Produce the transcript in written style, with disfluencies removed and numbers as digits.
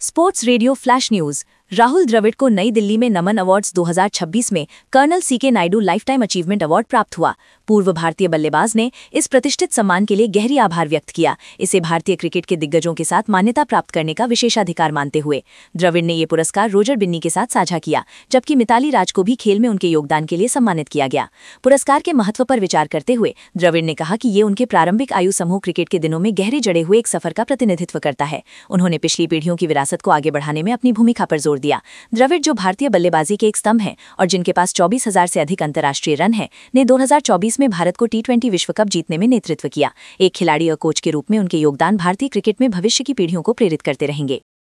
Sports radio flash news. Rahul Dravid को नई दिल्ली में Naman awards 2026 में colonel CK Naidu lifetime achievement award प्राप्त हुआ। पूर्व भारतीय बल्लेबाज ने इस प्रतिष्ठित सम्मान के लिए गहरी आभार व्यक्त किया। इसे भारतीय क्रिकेट के दिग्गजों के साथ मान्यता प्राप्त करने का विशेषाधिकार मानते हुए द्रविड़ ने ये पुरस्कार रोजर बिन्नी के साथ साझा किया, जबकि मिताली राज को भी खेल में उनके योगदान के लिए सम्मानित किया गया। पुरस्कार के महत्व पर विचार करते हुए द्रविड़ ने कहा कि ये उनके प्रारंभिक आयु समूह क्रिकेट के दिनों में गहरे जड़े हुए एक सफर का प्रतिनिधित्व करता है। उन्होंने पिछली पीढ़ियों की विरासत को आगे बढ़ाने में अपनी भूमिका पर जोर दिया। द्रविड़, जो भारतीय बल्लेबाजी के एक स्तंभ हैं और जिनके पास 24,000 से अधिक अंतर्राष्ट्रीय रन हैं, ने 2024 में भारत को T20 विश्व कप जीतने में नेतृत्व किया। एक खिलाड़ी और कोच के रूप में उनके योगदान भारतीय क्रिकेट में भविष्य की पीढ़ियों को प्रेरित करते रहेंगे।